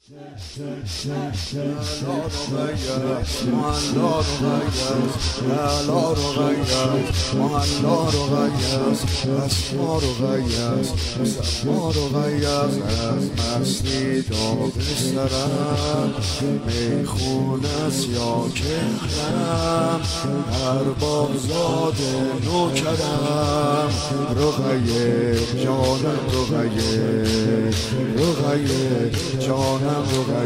مستی داغ سرم میخونه است یا کهرم ارباب زاده نوکرم رقیه جانم رقیه جانم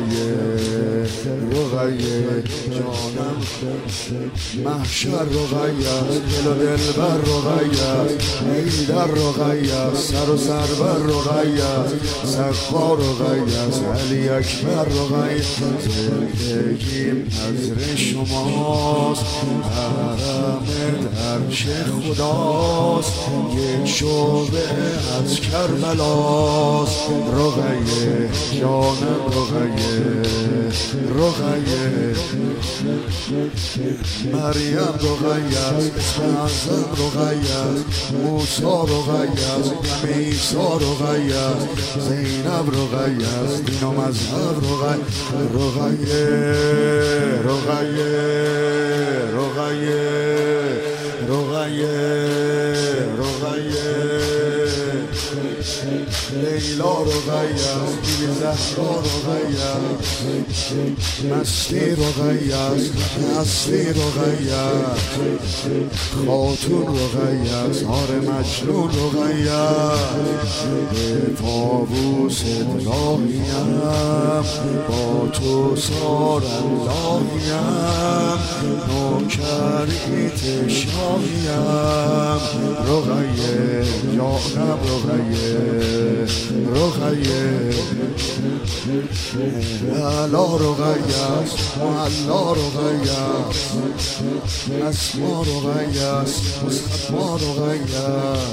رقیه جانم محشر رقیه دل و دلبر رقیه ایدر رقیه سر و سربر رقیه سقا رقیه علی اکبر رقیه زندگیم نظر شماست حرم درش خداست یک شعبه از کربلاست رقیه جانم رقیه مریم رقیه اسم اعظم رقیه موسی رقیه غم عیسی رقیه زینب رقیه دین و مذهب لیلا رقیه بیبی زهرا رقیه مستی رقیه هستی رقیه خاتون رقیه زهار مجنون رقیه به طاووس الهیم با تو سار اللهیم نوکریت شاهیم رقیه جانم رقیه علا رقیه معلا رقیه اسما رقیه مصطفی رقیه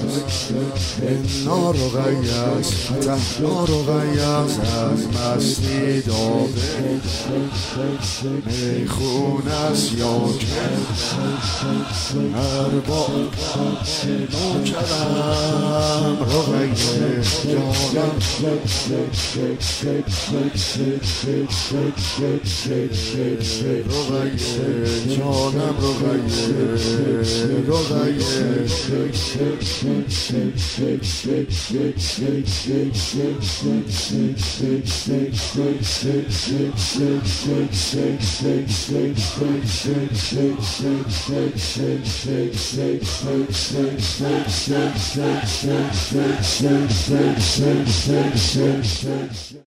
انا رقیه فتحنا رقیه از مستی داده میخونه است یا که ارباب نوکرم رقیه جانم رقیه